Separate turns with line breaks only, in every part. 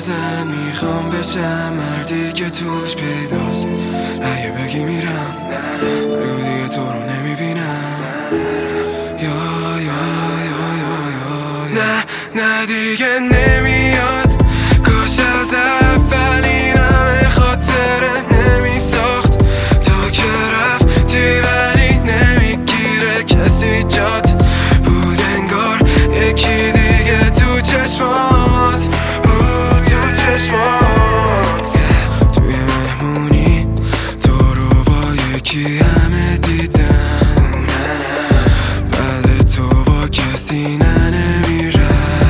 زن میخوام بشم مردی که توش پیداست. اگه بگی میرم بگو دیگه تو رو نمیبینم. یا یا یا یا یا نه نه دیگه نمیاد. کاش از اول این همه خاطره نمیساخت. تو که رفتی ولی نمیگیره کسی جات. بود انگار یکی دیگه تو چشمات، بود تو چشمات. توی مهمونی تو رو با یکی همه دیدم. بعد تو با کسی نمیرقصم.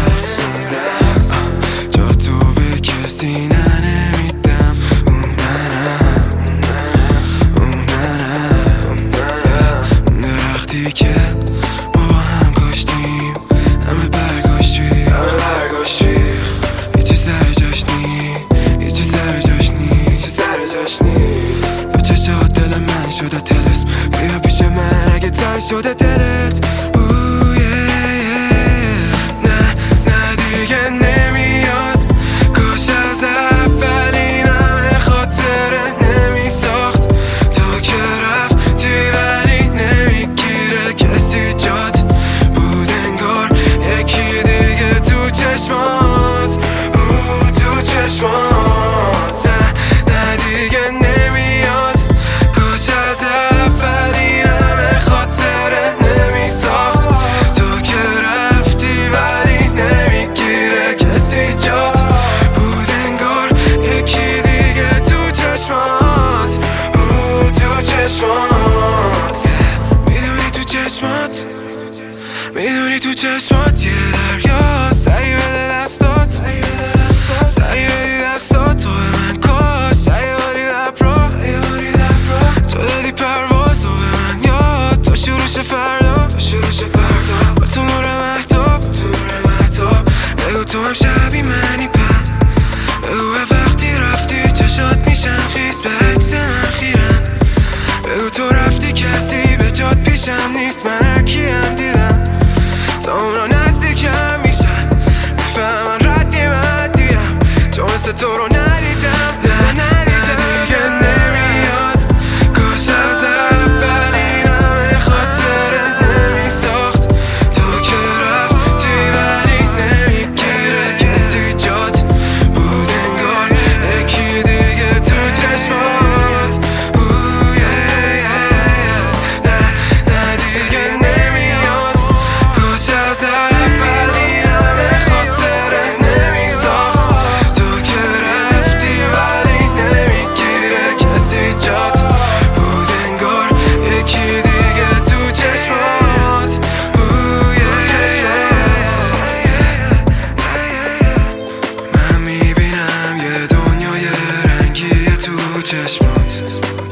جا تو به کسی نمیدم. اون منم درختی که ما با هم کاشتیم. همه برگاش ریخ. هیچی سر جاش نیست. با چشات دل من شده تلس. بیا پیش من اگه تنگ شده دلت. نه نه دیگه نمیاد. کاش از اول این همه خاطره نمیساخت. تو که رفتی ولی نمیگیره کسی جات. بود انگار یکی دیگه تو چشمات، بود تو چشمات. نه نه دیگه نمیاد. کاش از اول این همه خاطره نمیساخت. تو که رفتی ولی نمیگیره کسی جات. بود انگار یکی دیگه تو چشمات، بود تو چشمات. میدونی تو چشمات، میدونی تو چشمات یه دریا. سری بده دستات، سری بدی دستات. تو به من کاش سیاری لب رو تو دادی پرواز. و به من یاد تا شروع فردا با تو نور محتاب. بگو تو هم شبی منی پد. بگو وقتی رفتی چشات میشن خیس به عکس من خیرن. بگو تو رفتی کسی به جات پیشم نیست. من هر کیم دیدم تا اونا نزدیکم میشن. میفهمن ردی مدیم چون مثل تو رو ندیدم. نه ندیدم دیگه نمیاد. کاش از اول این همه خاطره نمیساخت. تو که رفتی ولی نمیگیره کسی جات. بود انگار یکی دیگه تو چشمات. نه نه دیگه نمیاد. کاش از اول این همه خاطره نمیساخت. تو که رفتی ولی نمیگیره کسی جات. بود انگار یکی دیگه تو چشمات. من میبینم یه دنیای رنگی تو چشمات.